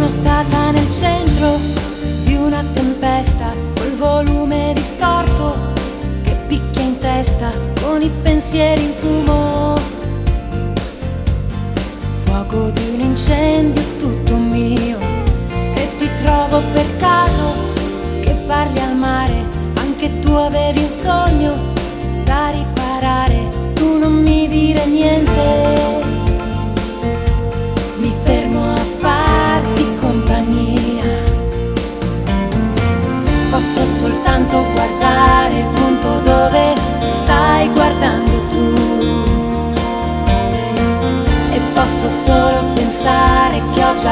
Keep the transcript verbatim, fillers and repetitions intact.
Sono stata nel centro di una tempesta, col volume distorto che picchia in testa, con i pensieri in fumo, fuoco di un incendio